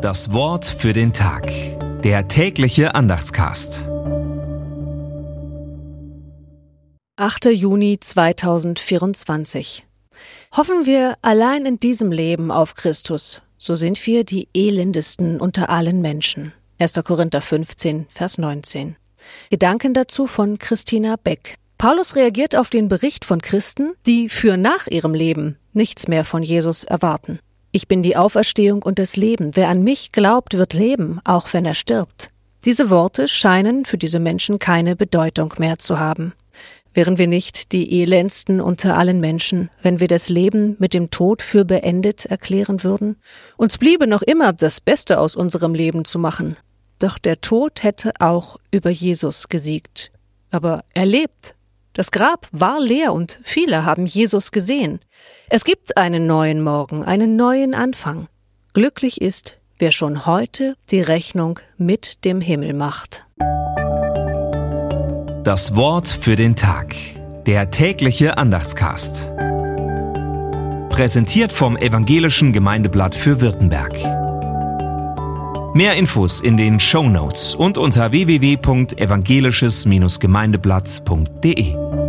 Das Wort für den Tag. Der tägliche Andachtscast. 8. Juni 2024. Hoffen wir allein in diesem Leben auf Christus, so sind wir die elendesten unter allen Menschen. 1. Korinther 15, Vers 19. Gedanken dazu von Christina Beck. Paulus reagiert auf den Bericht von Christen, die für nach ihrem Leben nichts mehr von Jesus erwarten. Ich bin die Auferstehung und das Leben. Wer an mich glaubt, wird leben, auch wenn er stirbt. Diese Worte scheinen für diese Menschen keine Bedeutung mehr zu haben. Wären wir nicht die elendsten unter allen Menschen, wenn wir das Leben mit dem Tod für beendet erklären würden? Uns bliebe noch immer das Beste aus unserem Leben zu machen. Doch der Tod hätte auch über Jesus gesiegt. Aber er lebt. Das Grab war leer und viele haben Jesus gesehen. Es gibt einen neuen Morgen, einen neuen Anfang. Glücklich ist, wer schon heute die Rechnung mit dem Himmel macht. Das Wort für den Tag. Der tägliche Andachtscast. Präsentiert vom Evangelischen Gemeindeblatt für Württemberg. Mehr Infos in den Shownotes und unter www.evangelisches-gemeindeblatt.de.